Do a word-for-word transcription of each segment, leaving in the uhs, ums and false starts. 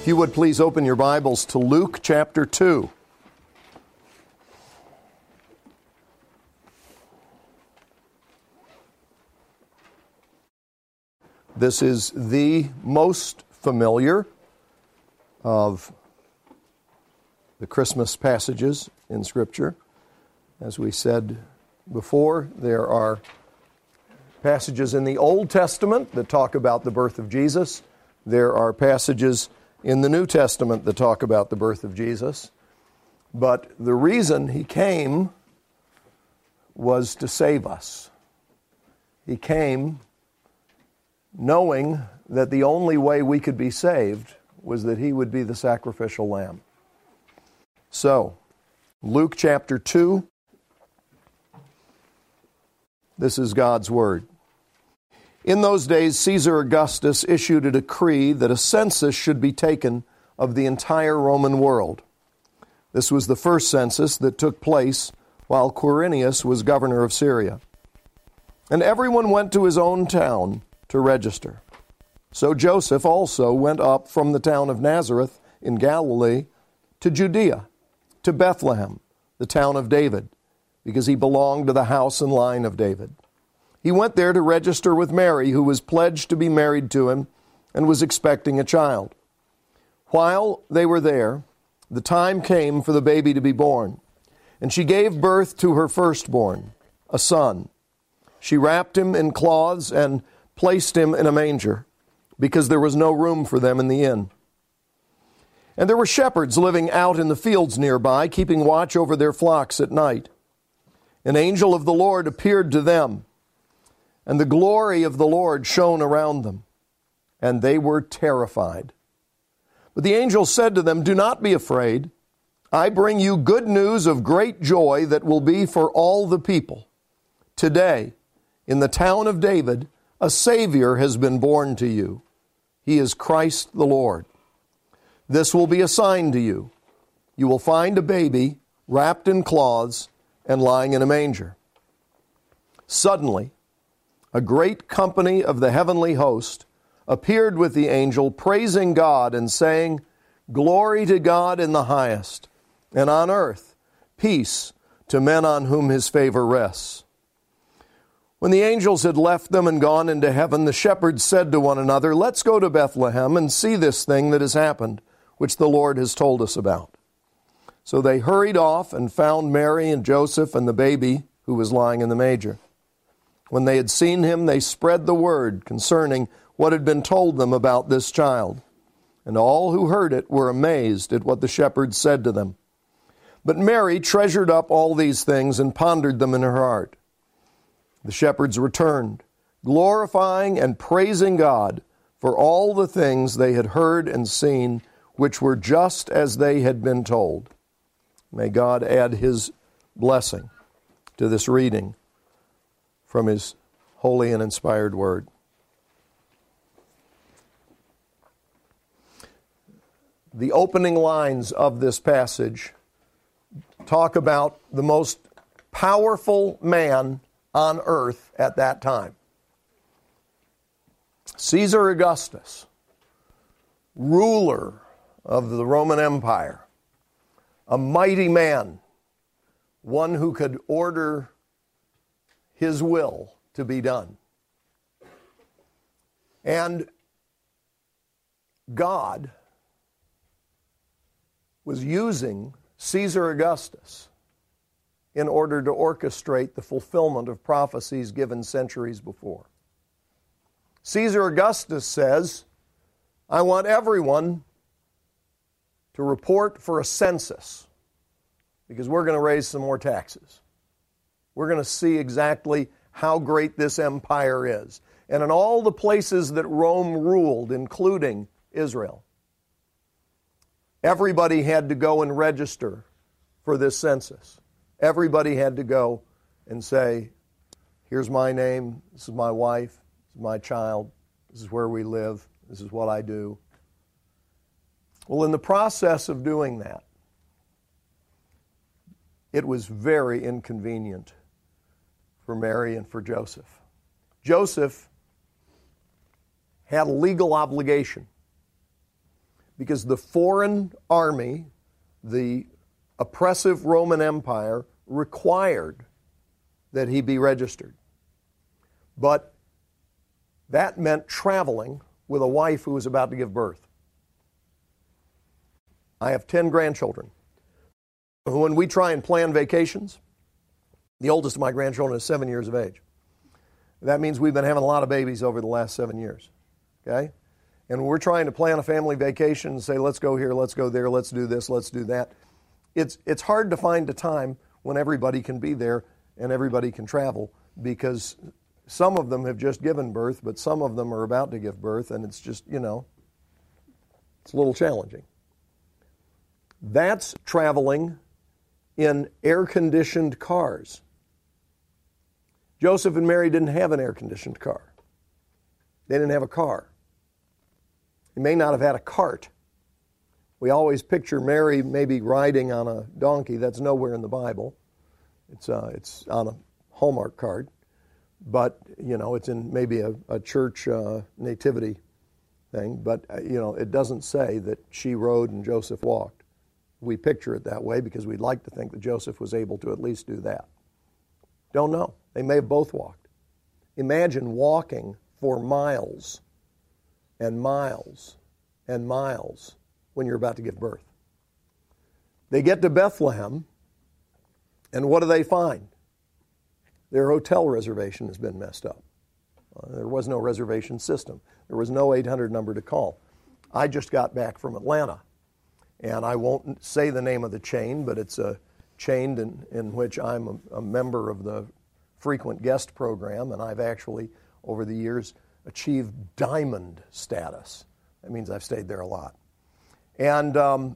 If you would please open your Bibles to Luke chapter two. This is the most familiar of the Christmas passages in Scripture. As we said before, there are passages in the Old Testament that talk about the birth of Jesus. There are passages in the New Testament that talk about the birth of Jesus. But the reason He came was to save us. He came knowing that the only way we could be saved was that He would be the sacrificial lamb. So, Luke chapter two, this is God's Word. In those days, Caesar Augustus issued a decree that a census should be taken of the entire Roman world. This was the first census that took place while Quirinius was governor of Syria. And everyone went to his own town to register. So Joseph also went up from the town of Nazareth in Galilee to Judea, to Bethlehem, the town of David, because he belonged to the house and line of David. He went there to register with Mary, who was pledged to be married to him and was expecting a child. While they were there, the time came for the baby to be born, and she gave birth to her firstborn, a son. She wrapped him in cloths and placed him in a manger, because there was no room for them in the inn. And there were shepherds living out in the fields nearby, keeping watch over their flocks at night. An angel of the Lord appeared to them, and the glory of the Lord shone around them, and they were terrified. But the angel said to them, "Do not be afraid. I bring you good news of great joy that will be for all the people. Today, in the town of David, a Savior has been born to you. He is Christ the Lord. This will be a sign to you. You will find a baby wrapped in cloths and lying in a manger." Suddenly, a great company of the heavenly host appeared with the angel, praising God and saying, "Glory to God in the highest, and on earth peace to men on whom His favor rests." When the angels had left them and gone into heaven, the shepherds said to one another, "Let's go to Bethlehem and see this thing that has happened, which the Lord has told us about." So they hurried off and found Mary and Joseph and the baby who was lying in the manger. When they had seen him, they spread the word concerning what had been told them about this child. And all who heard it were amazed at what the shepherds said to them. But Mary treasured up all these things and pondered them in her heart. The shepherds returned, glorifying and praising God for all the things they had heard and seen, which were just as they had been told. May God add His blessing to this reading from His holy and inspired Word. The opening lines of this passage talk about the most powerful man on earth at that time. Caesar Augustus, ruler of the Roman Empire, a mighty man, one who could order his will to be done. And God was using Caesar Augustus in order to orchestrate the fulfillment of prophecies given centuries before. Caesar Augustus says, "I want everyone to report for a census because we're going to raise some more taxes. We're going to see exactly how great this empire is." And in all the places that Rome ruled, including Israel, everybody had to go and register for this census. Everybody had to go and say, "Here's my name, this is my wife, this is my child, this is where we live, this is what I do." Well, in the process of doing that, it was very inconvenient for Mary and for Joseph. Joseph had a legal obligation because the foreign army, the oppressive Roman Empire, required that he be registered. But that meant traveling with a wife who was about to give birth. I have ten grandchildren. When we try and plan vacations, the oldest of my grandchildren is seven years of age. That means we've been having a lot of babies over the last seven years. Okay? And when we're trying to plan a family vacation and say, let's go here, let's go there, let's do this, let's do that, it's it's hard to find a time when everybody can be there and everybody can travel, because some of them have just given birth, but some of them are about to give birth, and it's just, you know, it's a little challenging. That's traveling in air-conditioned cars. Joseph and Mary didn't have an air-conditioned car. They didn't have a car. They may not have had a cart. We always picture Mary maybe riding on a donkey. That's nowhere in the Bible. It's uh, it's on a Hallmark card. But, you know, it's in maybe a, a church uh, nativity thing. But, uh, you know, it doesn't say that she rode and Joseph walked. We picture it that way because we'd like to think that Joseph was able to at least do that. Don't know. They may have both walked. Imagine walking for miles and miles and miles when you're about to give birth. They get to Bethlehem, and what do they find? Their hotel reservation has been messed up. Uh, there was no reservation system. There was no eight hundred number to call. I just got back from Atlanta, and I won't say the name of the chain, but it's a chain in, in which I'm a, a member of the frequent guest program, and I've actually, over the years, achieved diamond status. That means I've stayed there a lot. And um,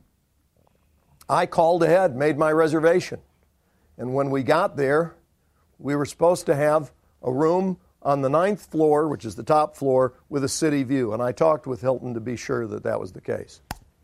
I called ahead, made my reservation. And when we got there, we were supposed to have a room on the ninth floor, which is the top floor, with a city view. And I talked with Hilton to be sure that that was the case.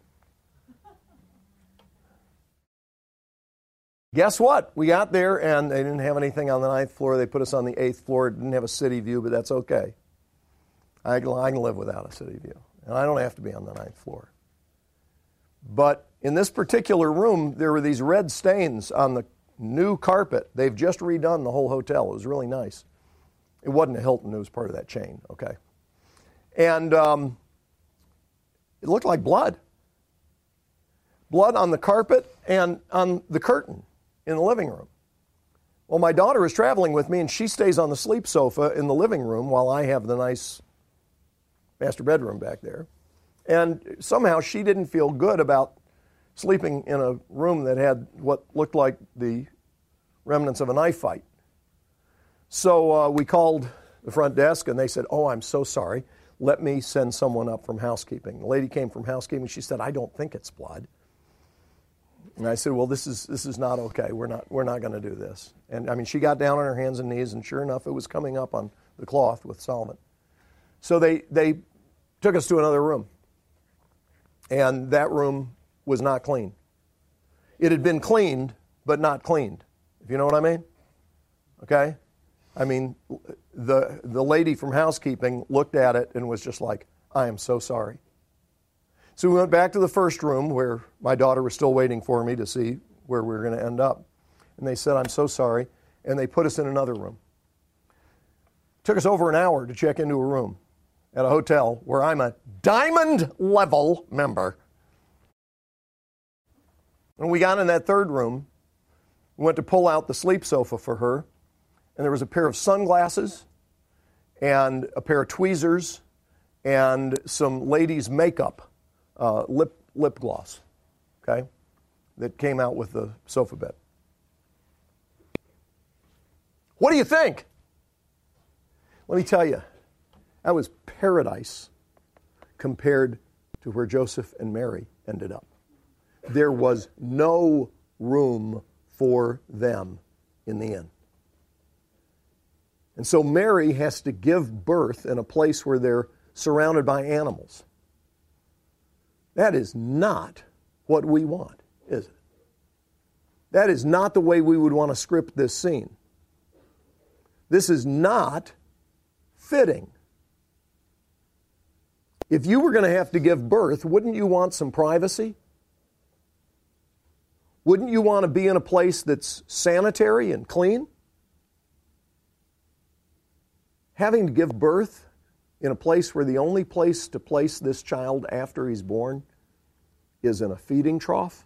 Guess what? We got there, and they didn't have anything on the ninth floor. They put us on the eighth floor. It didn't have a city view, but that's okay. I can, I can live without a city view. And I don't have to be on the ninth floor. But in this particular room, there were these red stains on the new carpet. They've just redone the whole hotel. It was really nice. It wasn't a Hilton. It was part of that chain, okay? And um, it looked like blood. Blood on the carpet and on the curtain in the living room. Well, my daughter is traveling with me, and she stays on the sleep sofa in the living room while I have the nice master bedroom back there. And somehow she didn't feel good about sleeping in a room that had what looked like the remnants of a knife fight. So uh, we called the front desk, and they said, oh, I'm so sorry. Let me send someone up from housekeeping. The lady came from housekeeping. She said, I don't think it's blood. And I said, well, this is this is not okay. We're not we're not going to do this. And I mean, she got down on her hands and knees, and sure enough, it was coming up on the cloth with solvent. So they they took us to another room, and that room was not clean. It had been cleaned, but not cleaned, if you know what I mean. Okay? I mean, the the lady from housekeeping looked at it and was just like, I am so sorry. So we went back to the first room where my daughter was still waiting for me to see where we were going to end up. And they said, I'm so sorry. And they put us in another room. It took us over an hour to check into a room at a hotel where I'm a diamond level member. And we got in that third room. We went to pull out the sleep sofa for her. And there was a pair of sunglasses and a pair of tweezers and some ladies' makeup. Uh, lip lip gloss, okay, that came out with the sofa bed. What do you think? Let me tell you, that was paradise compared to where Joseph and Mary ended up. There was no room for them in the inn. And so Mary has to give birth in a place where they're surrounded by animals. That is not what we want, is it? That is not the way we would want to script this scene. This is not fitting. If you were going to have to give birth, wouldn't you want some privacy? Wouldn't you want to be in a place that's sanitary and clean? Having to give birth in a place where the only place to place this child after he's born is in a feeding trough?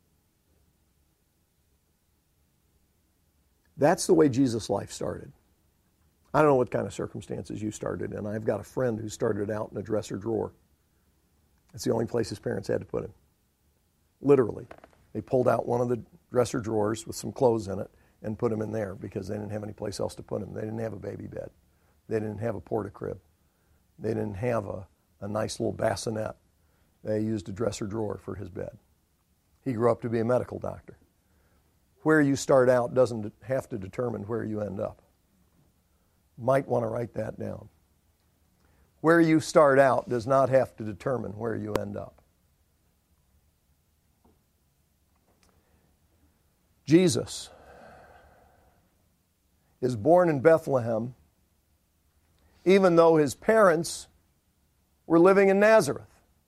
That's the way Jesus' life started. I don't know what kind of circumstances you started in. I've got a friend who started out in a dresser drawer. It's the only place his parents had to put him. Literally. They pulled out one of the dresser drawers with some clothes in it and put him in there because they didn't have any place else to put him. They didn't have a baby bed. They didn't have a porta-crib. They didn't have a, a nice little bassinet. They used a dresser drawer for his bed. He grew up to be a medical doctor. Where you start out doesn't have to determine where you end up. Might want to write that down. Where you start out does not have to determine where you end up. Jesus is born in Bethlehem, even though his parents were living in Nazareth.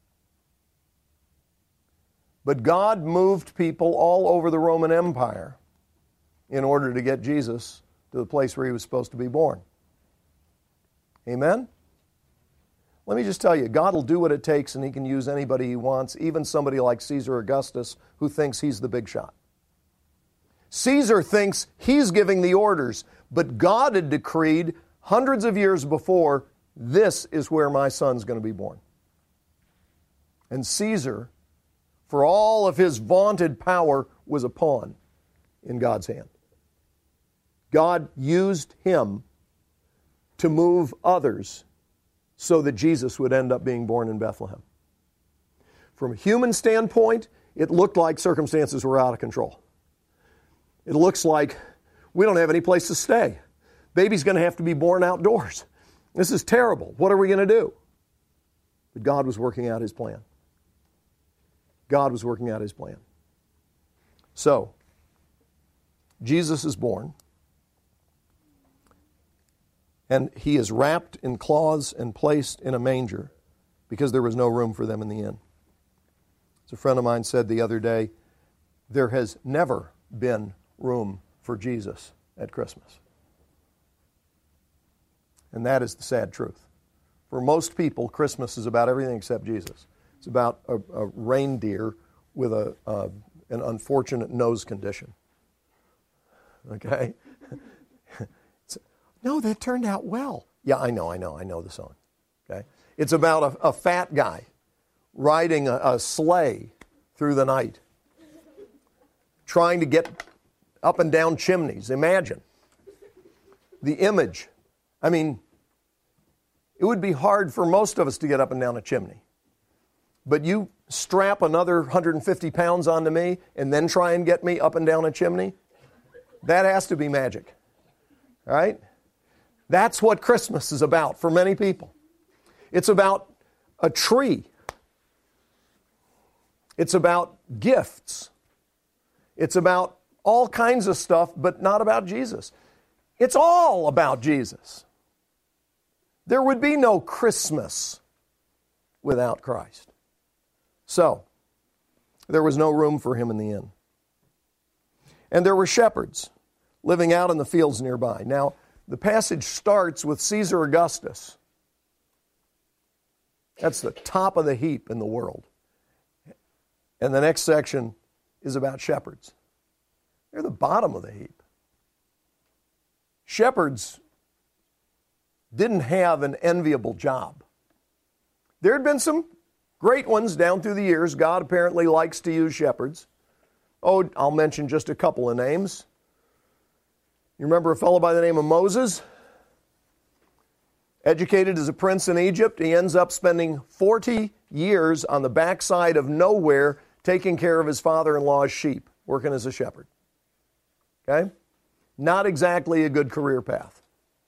But God moved people all over the Roman Empire in order to get Jesus to the place where he was supposed to be born. Amen? Let me just tell you, God will do what it takes and he can use anybody he wants, even somebody like Caesar Augustus who thinks he's the big shot. Caesar thinks he's giving the orders, but God had decreed hundreds of years before, this is where my son's going to be born. And Caesar, for all of his vaunted power, was a pawn in God's hand. God used him to move others so that Jesus would end up being born in Bethlehem. From a human standpoint, it looked like circumstances were out of control. It looks like we don't have any place to stay. Baby's going to have to be born outdoors. This is terrible. What are we going to do? But God was working out his plan. God was working out his plan. So, Jesus is born. And he is wrapped in cloths and placed in a manger because there was no room for them in the inn. As a friend of mine said the other day, there has never been room for Jesus at Christmas. And that is the sad truth. For most people, Christmas is about everything except Jesus. It's about a, a reindeer with a, uh, an unfortunate nose condition. Okay? No, that turned out well. Yeah, I know, I know, I know the song. Okay? It's about a, a fat guy riding a, a sleigh through the night, trying to get up and down chimneys. Imagine the image. I mean, it would be hard for most of us to get up and down a chimney. But you strap another one hundred fifty pounds onto me and then try and get me up and down a chimney? That has to be magic. All right? That's what Christmas is about for many people. It's about a tree. It's about gifts. It's about all kinds of stuff, but not about Jesus. It's all about Jesus. There would be no Christmas without Christ. So, there was no room for him in the inn. And there were shepherds living out in the fields nearby. Now, the passage starts with Caesar Augustus. That's the top of the heap in the world. And the next section is about shepherds. They're the bottom of the heap. Shepherds didn't have an enviable job. There had been some great ones down through the years. God apparently likes to use shepherds. Oh, I'll mention just a couple of names. You remember a fellow by the name of Moses? Educated as a prince in Egypt, he ends up spending forty years on the backside of nowhere taking care of his father-in-law's sheep, working as a shepherd. Okay? Not exactly a good career path.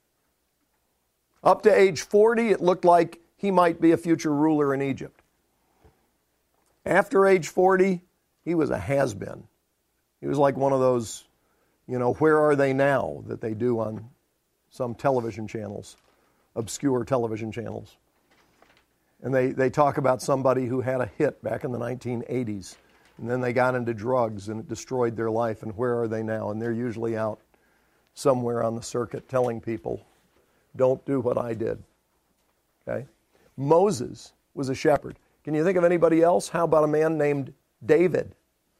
Up to age forty, it looked like he might be a future ruler in Egypt. After age forty, he was a has-been. He was like one of those, you know, where are they now that they do on some television channels, obscure television channels. And they, they talk about somebody who had a hit back in the nineteen eighties. And then they got into drugs and it destroyed their life. And where are they now? And they're usually out somewhere on the circuit telling people, don't do what I did. Okay? Moses was a shepherd. Can you think of anybody else? How about a man named David?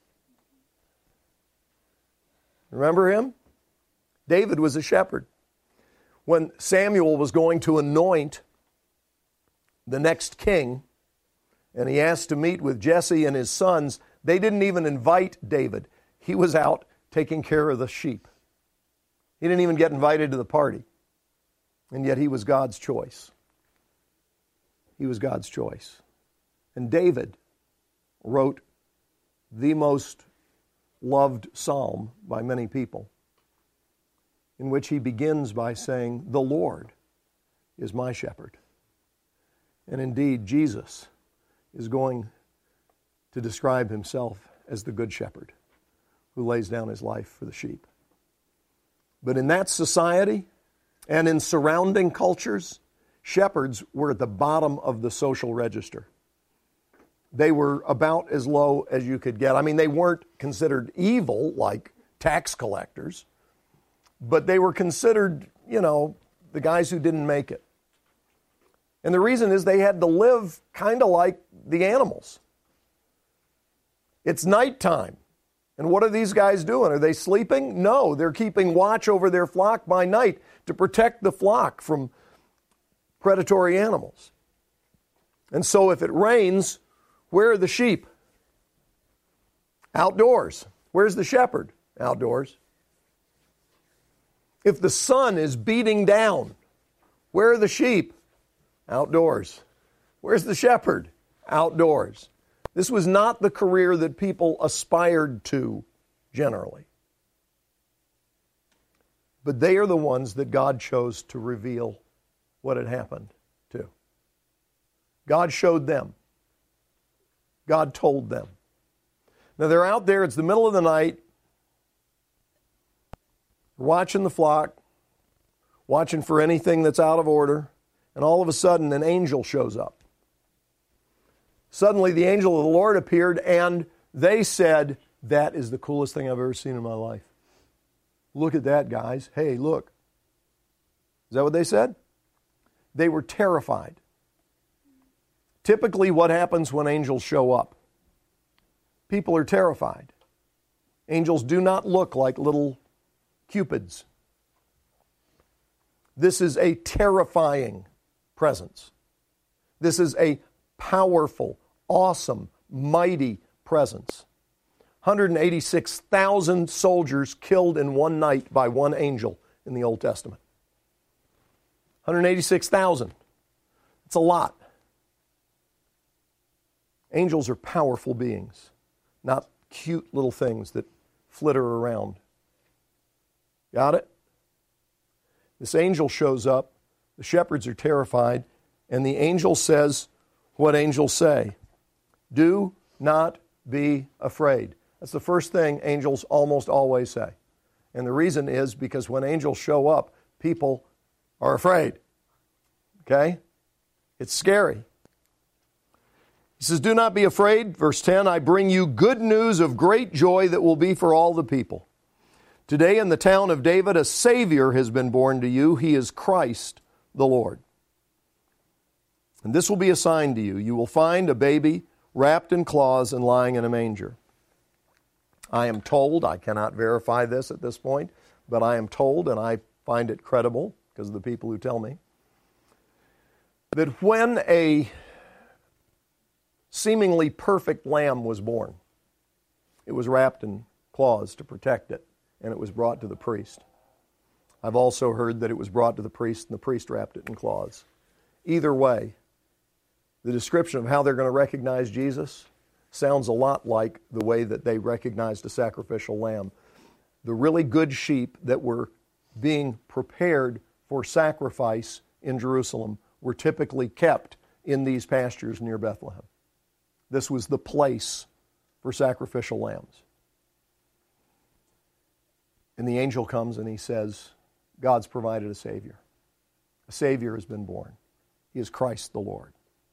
Remember him? David was a shepherd. When Samuel was going to anoint the next king, and he asked to meet with Jesse and his sons, they didn't even invite David. He was out taking care of the sheep. He didn't even get invited to the party. And yet he was God's choice. He was God's choice. And David wrote the most loved psalm by many people, in which he begins by saying, the Lord is my shepherd. And indeed, Jesus is going to describe himself as the good shepherd who lays down his life for the sheep. But in that society and in surrounding cultures, shepherds were at the bottom of the social register. They were about as low as you could get. I mean, they weren't considered evil like tax collectors, but they were considered, you know, the guys who didn't make it. And the reason is they had to live kind of like the animals. It's nighttime. And what are these guys doing? Are they sleeping? No, they're keeping watch over their flock by night to protect the flock from predatory animals. And so if it rains, where are the sheep? Outdoors. Where's the shepherd? Outdoors. If the sun is beating down, where are the sheep? Outdoors. Where's the shepherd? Outdoors. This was not the career that people aspired to generally. But they are the ones that God chose to reveal what had happened to. God showed them. God told them. Now they're out there, it's the middle of the night, watching the flock, watching for anything that's out of order, and all of a sudden an angel shows up. Suddenly the angel of the Lord appeared, and they said, that is the coolest thing I've ever seen in my life. Look at that, guys. Hey, look. Is that what they said? They were terrified. Typically what happens when angels show up? People are terrified. Angels do not look like little cupids. This is a terrifying presence. This is a powerful, awesome, mighty presence. one hundred eighty-six thousand soldiers killed in one night by one angel in the Old Testament. one hundred eighty-six thousand. It's a lot. Angels are powerful beings, not cute little things that flitter around. Got it? This angel shows up, the shepherds are terrified, and the angel says what angels say. Do not be afraid. That's the first thing angels almost always say. And the reason is because when angels show up, people are afraid. Okay? It's scary. He says, do not be afraid. Verse ten, I bring you good news of great joy that will be for all the people. Today in the town of David, a Savior has been born to you. He is Christ the Lord. And this will be a sign to you. You will find a baby wrapped in cloths and lying in a manger. I am told, I cannot verify this at this point, but I am told, and I find it credible because of the people who tell me, that when a seemingly perfect lamb was born, it was wrapped in cloths to protect it, and it was brought to the priest. I've also heard that it was brought to the priest, and the priest wrapped it in cloths. Either way, the description of how they're going to recognize Jesus sounds a lot like the way that they recognized a sacrificial lamb. The really good sheep that were being prepared for sacrifice in Jerusalem were typically kept in these pastures near Bethlehem. This was the place for sacrificial lambs. And the angel comes and he says, God's provided a Savior. A Savior has been born. He is Christ the Lord.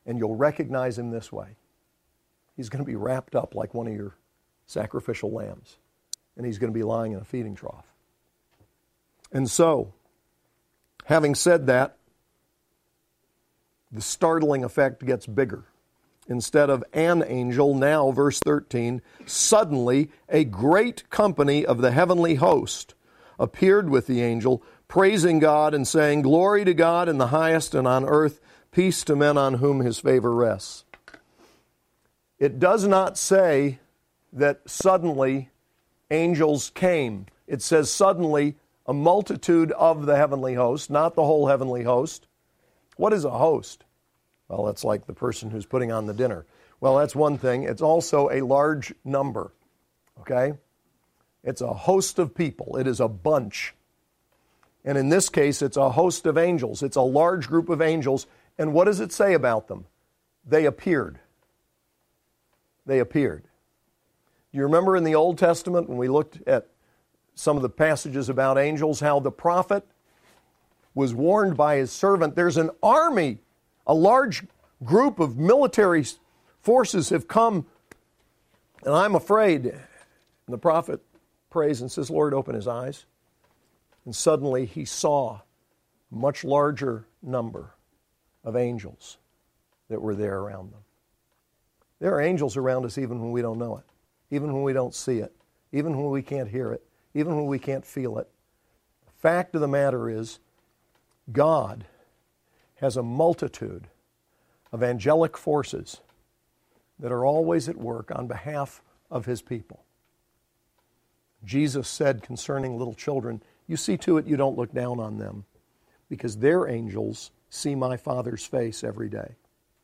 And you'll recognize him this way. He's going to be wrapped up like one of your sacrificial lambs. And he's going to be lying in a feeding trough. And so, having said that, the startling effect gets bigger. Instead of an angel, now, verse thirteen, suddenly a great company of the heavenly host appeared with the angel, praising God and saying, "Glory to God in the highest, and on earth peace to men on whom his favor rests." It does not say that suddenly angels came. It says suddenly a multitude of the heavenly host, not the whole heavenly host. What is a host? Well, that's like the person who's putting on the dinner. Well, that's one thing. It's also a large number, okay? It's a host of people. It is a bunch. And in this case, it's a host of angels. It's a large group of angels. And what does it say about them? They appeared. They appeared. You remember in the Old Testament when we looked at some of the passages about angels, how the prophet was warned by his servant, there's an army, a large group of military forces have come, and I'm afraid. And the prophet prays and says, "Lord, open his eyes." And suddenly he saw a much larger number of angels that were there around them. There are angels around us even when we don't know it, even when we don't see it, even when we can't hear it, even when we can't feel it. The fact of the matter is, God has a multitude of angelic forces that are always at work on behalf of his people. Jesus said concerning little children, "You see to it you don't look down on them, because their angels see my Father's face every day."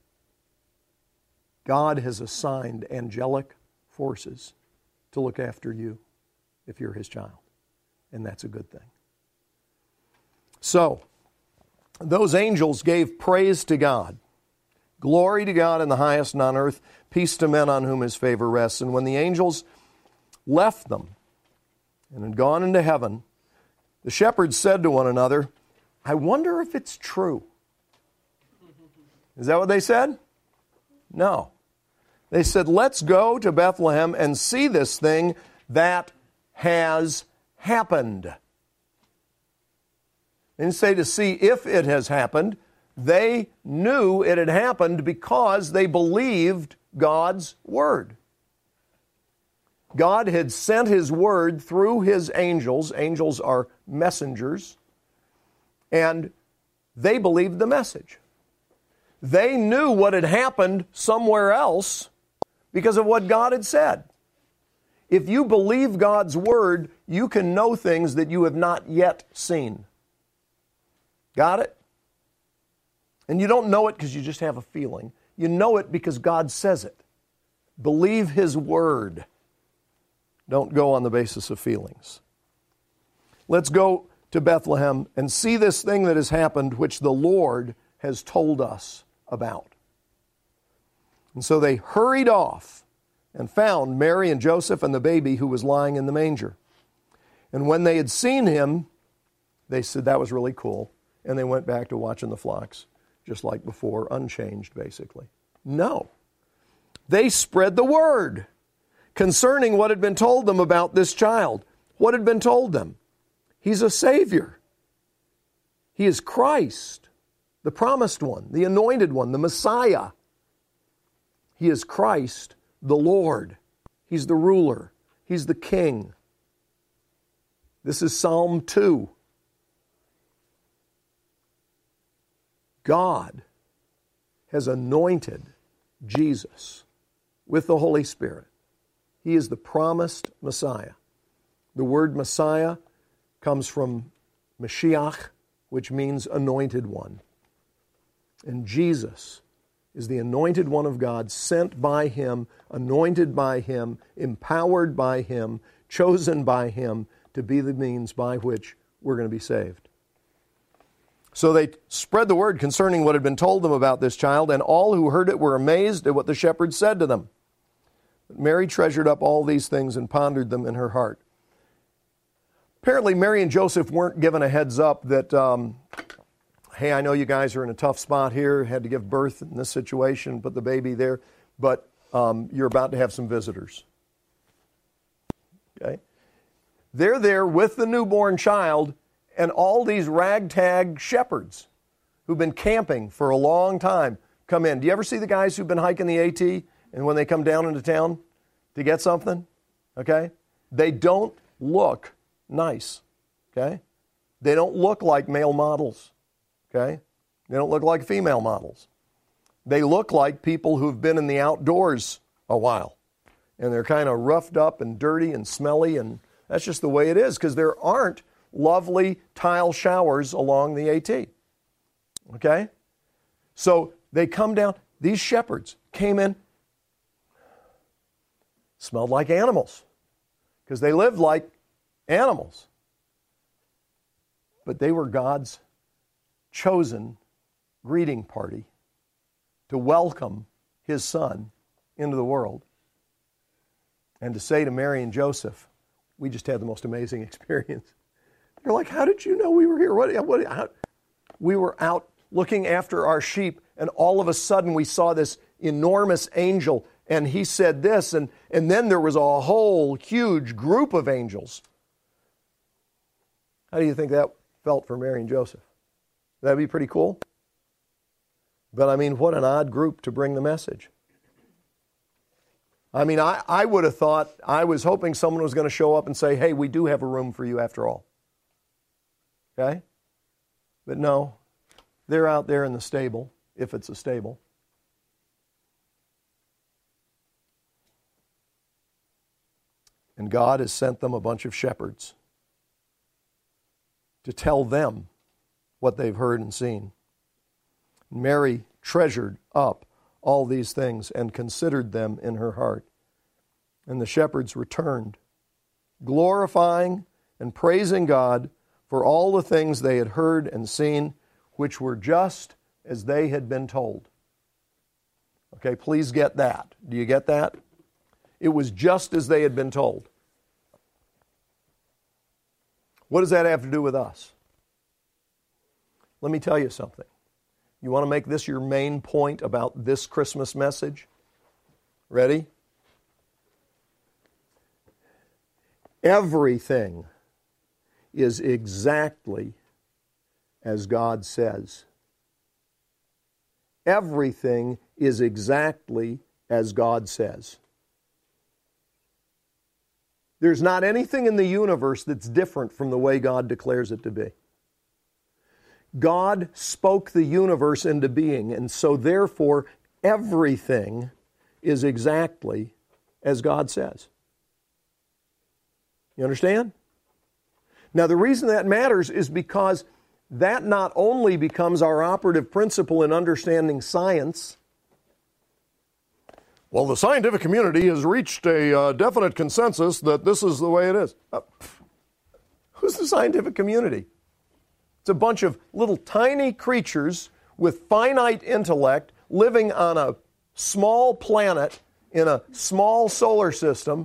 God has assigned angelic forces to look after you if you're his child, and that's a good thing. So, those angels gave praise to God. Glory to God in the highest, and on earth peace to men on whom his favor rests. And when the angels left them and had gone into heaven, the shepherds said to one another, "I wonder if it's true." Is that what they said? No. They said, "Let's go to Bethlehem and see this thing that has happened." They didn't say to see if it has happened. They knew it had happened because they believed God's word. God had sent his word through his angels. Angels are messengers. And they believed the message. They knew what had happened somewhere else because of what God had said. If you believe God's word, you can know things that you have not yet seen. Got it? And you don't know it because you just have a feeling. You know it because God says it. Believe his word. Don't go on the basis of feelings. Let's go to Bethlehem and see this thing that has happened, which the Lord has told us about. And so they hurried off and found Mary and Joseph and the baby who was lying in the manger. And when they had seen him, they said, "That was really cool." And they went back to watching the flocks, just like before, unchanged basically. No. They spread the word concerning what had been told them about this child. What had been told them? He's a Savior. He is Christ, the promised one, the anointed one, the Messiah. He is Christ, the Lord. He's the ruler. He's the King. This is Psalm two. God has anointed Jesus with the Holy Spirit. He is the promised Messiah. The word Messiah comes from Mashiach, which means anointed one. And Jesus is the anointed one of God, sent by him, anointed by him, empowered by him, chosen by him to be the means by which we're going to be saved. So they spread the word concerning what had been told them about this child, and all who heard it were amazed at what the shepherds said to them. But Mary treasured up all these things and pondered them in her heart. Apparently, Mary and Joseph weren't given a heads up that, um, hey, I know you guys are in a tough spot here, had to give birth in this situation, put the baby there, but um, you're about to have some visitors. Okay? They're there with the newborn child and all these ragtag shepherds who've been camping for a long time come in. Do you ever see the guys who've been hiking the AT and when they come down into town to get something? Okay? They don't look nice. Okay? They don't look like male models. Okay? They don't look like female models. They look like people who've been in the outdoors a while. And they're kind of roughed up and dirty and smelly, and that's just the way it is because there aren't lovely tile showers along the AT. Okay? So they come down. These shepherds came in, smelled like animals because they lived like animals. But they were God's chosen greeting party to welcome His Son into the world and to say to Mary and Joseph, we just had the most amazing experience. They're like, how did you know we were here? What, what, how? We were out looking after our sheep, and all of a sudden we saw this enormous angel, and he said this, and, and then there was a whole huge group of angels. How do you think that felt for Mary and Joseph? That'd be pretty cool. But I mean, what an odd group to bring the message. I mean, I, I would have thought, I was hoping someone was going to show up and say, hey, we do have a room for you after all. Okay? But no, they're out there in the stable, if it's a stable. And God has sent them a bunch of shepherds to tell them what they've heard and seen. Mary treasured up all these things and considered them in her heart. And the shepherds returned, glorifying and praising God for all the things they had heard and seen, which were just as they had been told. Okay, please get that. Do you get that? It was just as they had been told. What does that have to do with us? Let me tell you something. You want to make this your main point about this Christmas message? Ready? Everything is exactly as God says. Everything is exactly as God says. There's not anything in the universe that's different from the way God declares it to be. God spoke the universe into being, and so therefore everything is exactly as God says. You understand? Now the reason that matters is because that not only becomes our operative principle in understanding science. Well, the scientific community has reached a uh, definite consensus that this is the way it is. Uh, who's the scientific community? It's a bunch of little tiny creatures with finite intellect living on a small planet in a small solar system,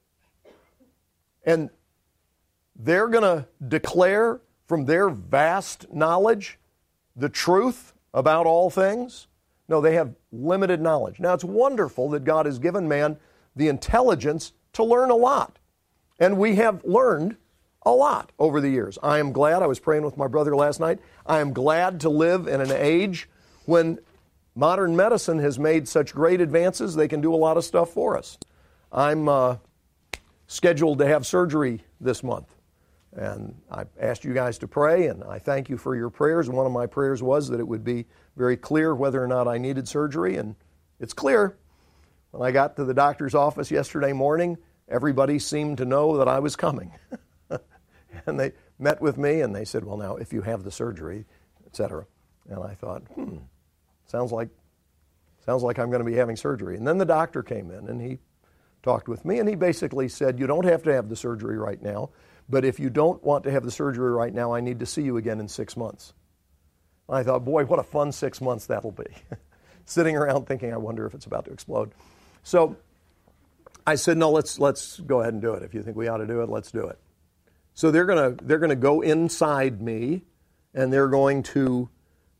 and they're going to declare from their vast knowledge the truth about all things? No, they have limited knowledge. Now, it's wonderful that God has given man the intelligence to learn a lot. And we have learned a lot over the years. I am glad, I was praying with my brother last night, I am glad to live in an age when modern medicine has made such great advances, they can do a lot of stuff for us. I'm uh, scheduled to have surgery this month. And I asked you guys to pray, and I thank you for your prayers. And one of my prayers was that it would be very clear whether or not I needed surgery, and it's clear. When I got to the doctor's office yesterday morning, everybody seemed to know that I was coming. And they met with me, and they said, well, now, if you have the surgery, et cetera. And I thought, hmm, sounds like, sounds like I'm going to be having surgery. And then the doctor came in, and he talked with me, and he basically said, you don't have to have the surgery right now. But if you don't want to have the surgery right now, I need to see you again in six months. I thought, boy, what a fun six months that'll be. Sitting around thinking, I wonder if it's about to explode. So I said, no, let's let's go ahead and do it. If you think we ought to do it, let's do it. So they're gonna they're gonna go inside me, and they're going to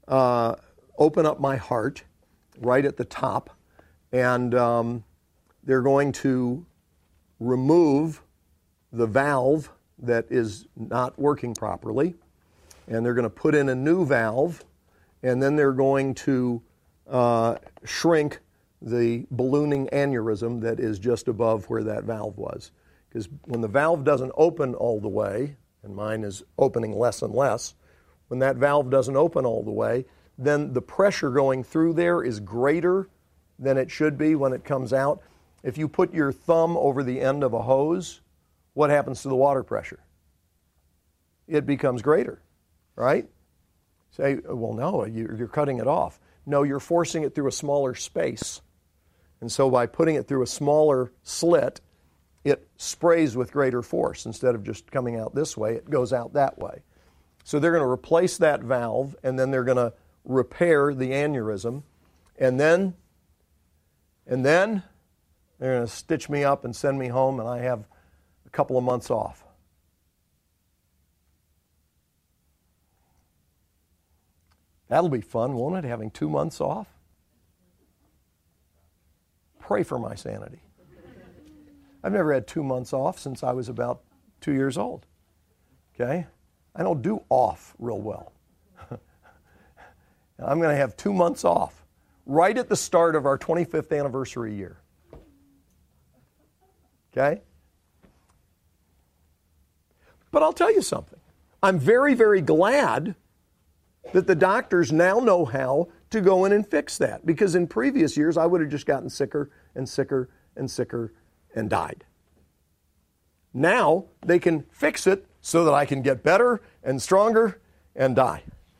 uh, open up my heart right at the top, and um, they're going to remove the valve that is not working properly, and they're going to put in a new valve, and then they're going to uh, shrink the ballooning aneurysm that is just above where that valve was. Because when the valve doesn't open all the way, and mine is opening less and less, when that valve doesn't open all the way, then the pressure going through there is greater than it should be when it comes out. If you put your thumb over the end of a hose, what happens to the water pressure? It becomes greater, right? Say, well, no, you're cutting it off. No, you're forcing it through a smaller space. And so by putting it through a smaller slit, it sprays with greater force. Instead of just coming out this way, it goes out that way. So they're going to replace that valve, and then they're going to repair the aneurysm, and then, and then they're going to stitch me up and send me home, and I have a couple of months off. That'll be fun, won't it, having two months off? Pray for my sanity. I've never had two months off since I was about two years old. Okay? I don't do off real well. I'm going to have two months off right at the start of our twenty-fifth anniversary year. Okay? But I'll tell you something. I'm very, very glad that the doctors now know how to go in and fix that. Because in previous years, I would have just gotten sicker and sicker and sicker and died. Now, they can fix it so that I can get better and stronger and die.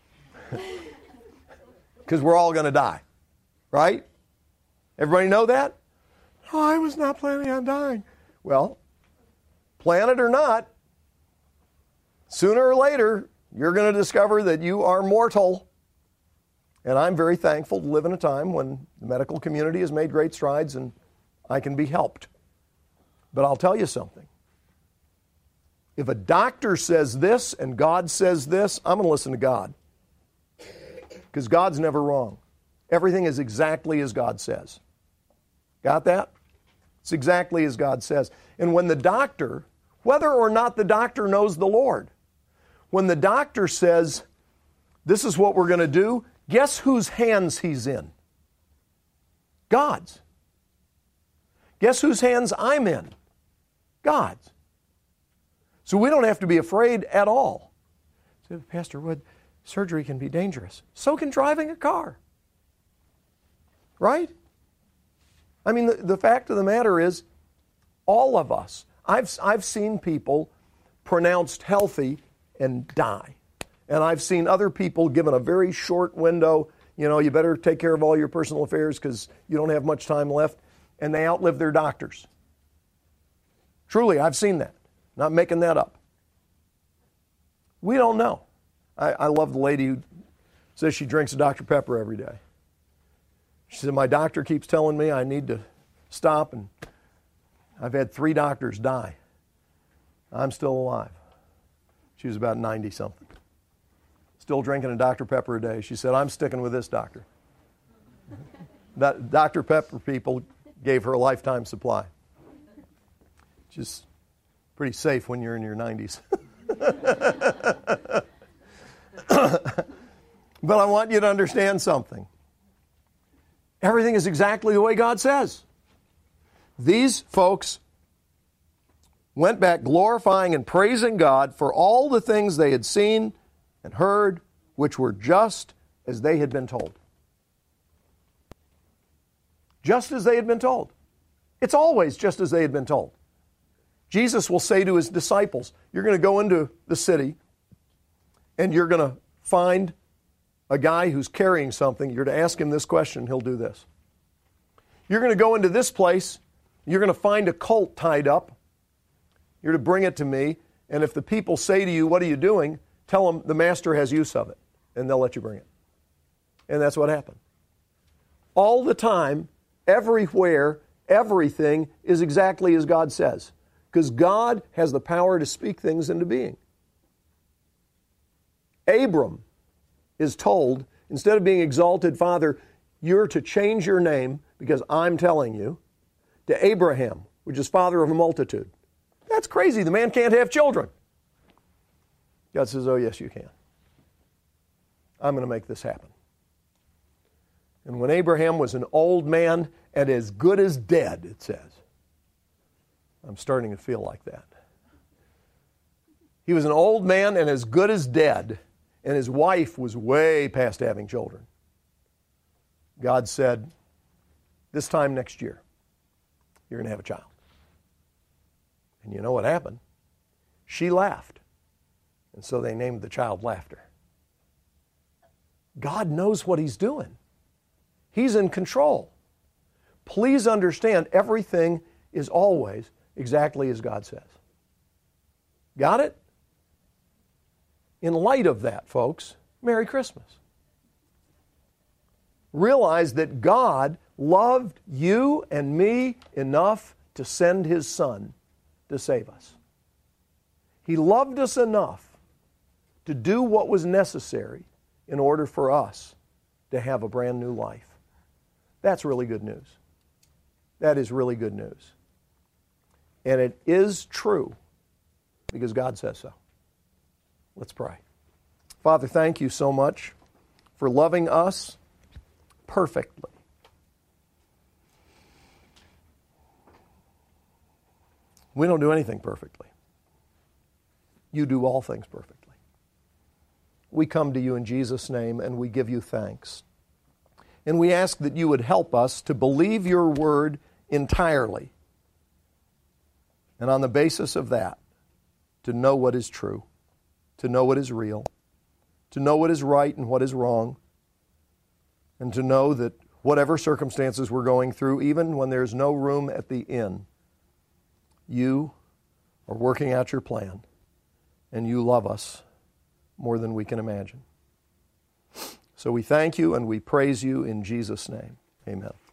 Because we're all going to die. Right? Everybody know that? Oh, I was not planning on dying. Well, plan it or not, sooner or later, you're going to discover that you are mortal. And I'm very thankful to live in a time when the medical community has made great strides and I can be helped. But I'll tell you something. If a doctor says this and God says this, I'm going to listen to God. Because God's never wrong. Everything is exactly as God says. Got that? It's exactly as God says. And when the doctor, whether or not the doctor knows the Lord, when the doctor says, this is what we're going to do, guess whose hands he's in? God's. Guess whose hands I'm in? God's. So we don't have to be afraid at all. So, Pastor Wood, surgery can be dangerous. So can driving a car. Right? I mean, the, the fact of the matter is, all of us, I've, I've seen people pronounced healthy and die. And I've seen other people given a very short window, you know, you better take care of all your personal affairs because you don't have much time left, and they outlive their doctors. Truly, I've seen that. Not making that up. We don't know. I, I love the lady who says she drinks a Doctor Pepper every day. She said, my doctor keeps telling me I need to stop, and I've had three doctors die. I'm still alive. She was about ninety-something. Still drinking a Doctor Pepper a day. She said, I'm sticking with this doctor. That Doctor Pepper people gave her a lifetime supply. Which is pretty safe when you're in your nineties. But I want you to understand something. Everything is exactly the way God says. These folks went back glorifying and praising God for all the things they had seen and heard, which were just as they had been told. Just as they had been told. It's always just as they had been told. Jesus will say to his disciples, you're going to go into the city and you're going to find a guy who's carrying something. You're to ask him this question, he'll do this. You're going to go into this place, you're going to find a colt tied up. You're to bring it to me, and if the people say to you, what are you doing? Tell them the master has use of it, and they'll let you bring it. And that's what happened. All the time, everywhere, everything is exactly as God says. Because God has the power to speak things into being. Abram is told, instead of being exalted, Father, you're to change your name because I'm telling you, to Abraham, which is father of a multitude. That's crazy. The man can't have children. God says, oh, yes, you can. I'm going to make this happen. And when Abraham was an old man and as good as dead, it says, I'm starting to feel like that. He was an old man and as good as dead, and his wife was way past having children. God said, this time next year, you're going to have a child. And you know what happened? She laughed. And so they named the child Laughter. God knows what He's doing. He's in control. Please understand, everything is always exactly as God says. Got it? In light of that, folks, Merry Christmas. Realize that God loved you and me enough to send His Son to save us. He loved us enough to do what was necessary in order for us to have a brand new life. That's really good news. That is really good news. And it is true because God says so. Let's pray. Father, thank you so much for loving us perfectly. We don't do anything perfectly. You do all things perfectly. We come to you in Jesus' name and we give you thanks. And we ask that you would help us to believe your word entirely. And on the basis of that, to know what is true, to know what is real, to know what is right and what is wrong, and to know that whatever circumstances we're going through, even when there's no room at the inn, you are working out your plan, and you love us more than we can imagine. So we thank you and we praise you in Jesus' name. Amen.